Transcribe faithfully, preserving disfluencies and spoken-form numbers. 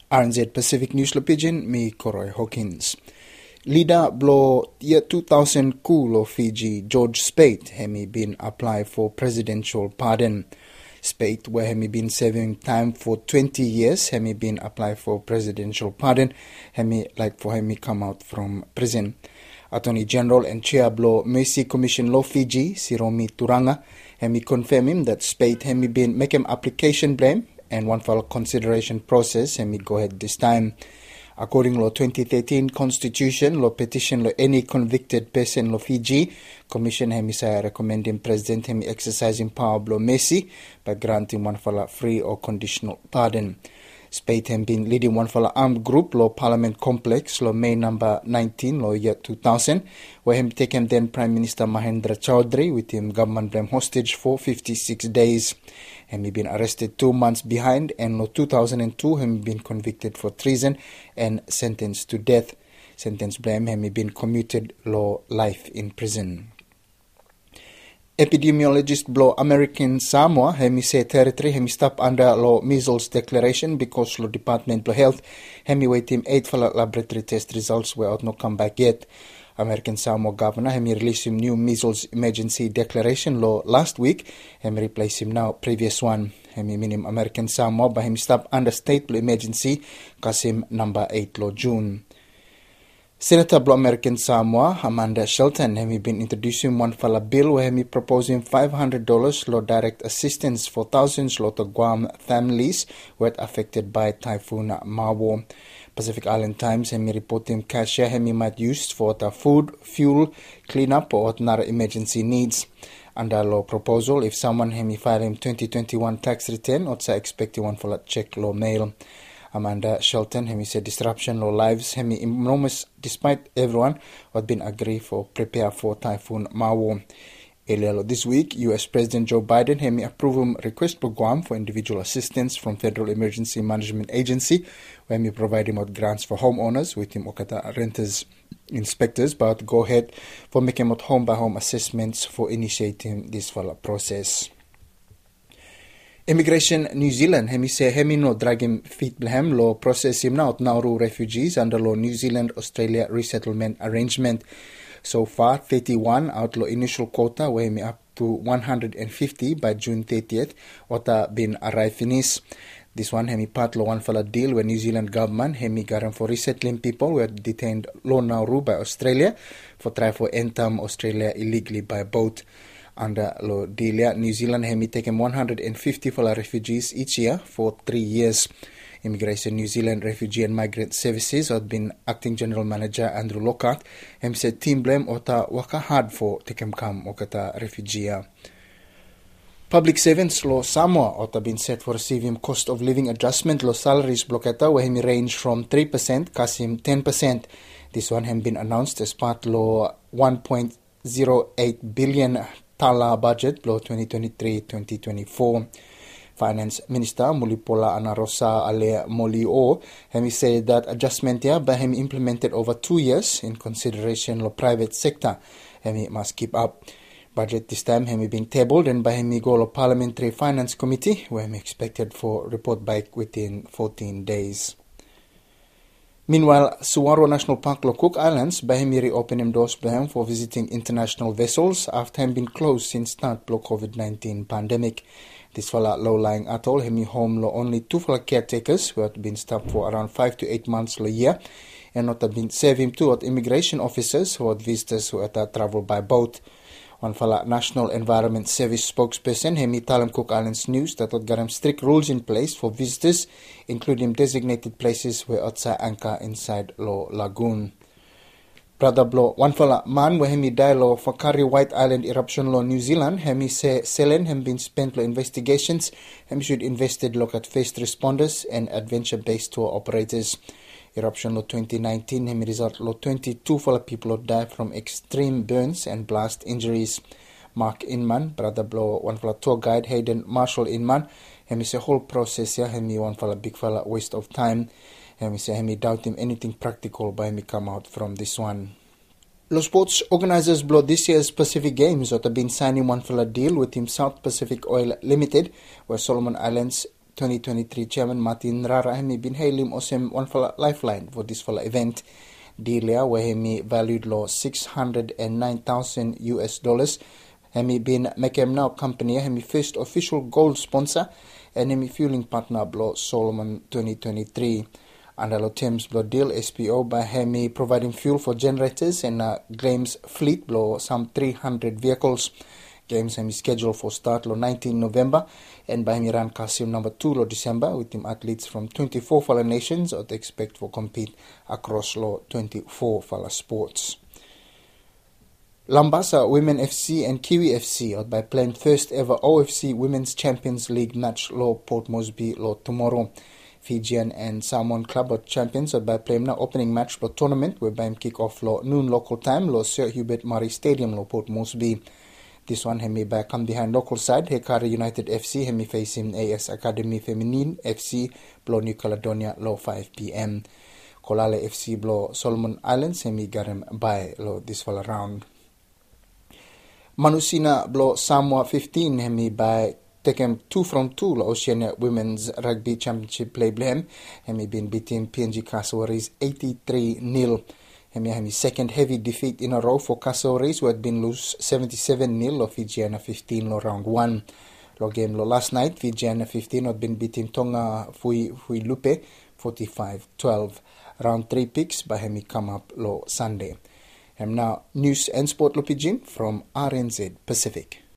R N Z Pacific News Pidgin, me Koroy Hawkins. Leader blow year two thousand coup lo Fiji George Speight hemi been applied for presidential pardon. Speight where hemi been serving time for twenty years hemi been applied for presidential pardon hemi like for hemi come out from prison. Attorney General and Chair blow Mercy Commission lo Fiji Siromi Turanga hemi confirm him that Speight hemi been make him application blame and one for consideration process hemi go ahead this time. According to twenty thirteen Constitution, lo petition lo any convicted person lo Fiji, Commission hemi saya recommending President hemi exercising power lo Mercy by granting one for free or conditional pardon. Speight hemi been leading one for armed group lo Parliament Complex lo May number nineteen lo year two thousand, where him taken then Prime Minister Mahendra Chaudhry with him government blame hostage for fifty-six days. Hemi been arrested two months behind and lo two thousand two hemi been convicted for treason and sentenced to death. Sentence blame hemi been commuted lo life in prison. Epidemiologist blow American Samoa hemi say territory hemi stop under lo measles declaration because lo Department of Health hemi wait him eight for laboratory test results were out no come back yet. American Samoa governor hemi released him new measles emergency declaration lo last week hemi replace him now previous one. Hemi minim American Samoa by him stop under state lo emergency kasim number eight lo June. Senator Blow American Samoa Amanda Shelton hemi been introducing one fala bill where hemi proposing five hundred dollars lo direct assistance for thousands lo to Guam families were affected by Typhoon Mawo. Pacific Island Times hemi reporting cash hemi might use for the food, fuel, cleanup or other emergency needs. Under law proposal, if someone hemi file him twenty twenty-one tax return or expecting one for a check law mail. Amanda Shelton hemi said disruption lo lives hemi enormous despite everyone what been agree for prepare for Typhoon Mawo. Earlier this week, U S President Joe Biden hemi approved him request for Guam for individual assistance from Federal Emergency Management Agency where hemi provide him with grants for homeowners with him okata renters inspectors but go ahead for making him home by home assessments for initiating this process. Immigration New Zealand hemi say hemi no drag him feet blehem lo process him now Nauru refugees under law New Zealand Australia resettlement arrangement. So far thirty-one out lo initial quota where hemi up to one hundred fifty by June thirtieth ota been arrive finish. This one hemi part lo one fella deal where New Zealand government hemi garan for resettling people who are detained lo Nauru by Australia for try for enter Australia illegally by boat. Under lo deal, New Zealand hemi taken one hundred fifty for refugees each year for three years. Immigration New Zealand Refugee and Migrant Services had been Acting General Manager Andrew Lockhart hem said team blame ota waka hard for takem kam okata refugee. Public servants lo Samoa ota been set for receiving cost of living adjustment lo salaries bloketa where hemi range from three percent kasim ten percent. This one hem been announced as part lo one point zero eight billion Tala budget lo twenty twenty-three twenty twenty-four. Finance Minister Mulipola Anarosa Ale Molio hemi said that adjustment here by him implemented over two years in consideration lo private sector hemi must keep up. Budget this time hemi being tabled and by hemi go lo Parliamentary Finance Committee where hemi expected for report back within fourteen days. Meanwhile, Suwaro National Park lo Cook Islands by him reopen him doors behem for visiting international vessels after him been closed since start lo COVID nineteen pandemic. This fella low-lying atoll hemi home lo only two fella caretakers who had been stopped for around five to eight months lo year and not have been serving two at immigration officers who had visitors who had travel by boat. One fella National Environment Service spokesperson hemi Talam Cook Islands News that had got strict rules in place for visitors, including designated places where outside anchor inside lo lagoon. Brother blow one fella man where hemi die lo Whakari White Island eruption lo New Zealand hemi say Selen hem been spent lo investigations hem should invested look at first responders and adventure based tour operators. Eruption lo twenty nineteen hemi result lo twenty-two fella people lo die from extreme burns and blast injuries. Mark Inman, brother blow one fella tour guide Hayden Marshall Inman hemi say whole process here hemi one fella big fella waste of time. Hemi say hemi doubt him anything practical by hemi come out from this one. Los sports organizers blow this year's Pacific Games that have been signing one fella deal with him South Pacific Oil Limited where Solomon Islands twenty twenty-three chairman Martin Rara hemi bin hailim osem one fala lifeline for this fala event. Dealia where hemi valued law six hundred nine thousand U S dollars. Hemi bin Mekem Now company hemi first official gold sponsor and hemi fueling partner blow Solomon twenty twenty-three. Under the terms blow deal S P O by hemi providing fuel for generators and uh, Games fleet blow some three hundred vehicles. Games hemi scheduled for start lo nineteenth November and by hemi run Kasim number two lo December with team athletes from twenty-four fala nations or they expect for compete across lo twenty-four fala sports. Lambasa Women F C and Kiwi F C out by playing first ever O F C Women's Champions League match lo Port Moresby lo tomorrow. Fijian and Samoan Club are champions out by playing now opening match lo tournament whereby kick off lo noon local time lo Sir Hubert Murray Stadium lo Port Moresby. This one hemi by come behind local side Hekari United F C hemi facing A S Academy Feminine F C blow New Caledonia lo five p.m. Kolale F C blow Solomon Islands hemi garem by lo this fall around. Manusina blow Samoa fifteen hemi by taken two from two lo Oceania Women's Rugby Championship play blem hemi been beating P N G Cassowaries eighty-three nil. Hemi hemi second heavy defeat in a row for Cassowaries who had been lose seventy-seven nil lo Fijiana fifteen lo round one. Lo game lo last night Fijiana fifteen had been beating Tonga Fui Fui Lupe forty-five twelve. Round three picks by hemi come up lo Sunday. And now news and sport lo Pidgin from R N Z Pacific.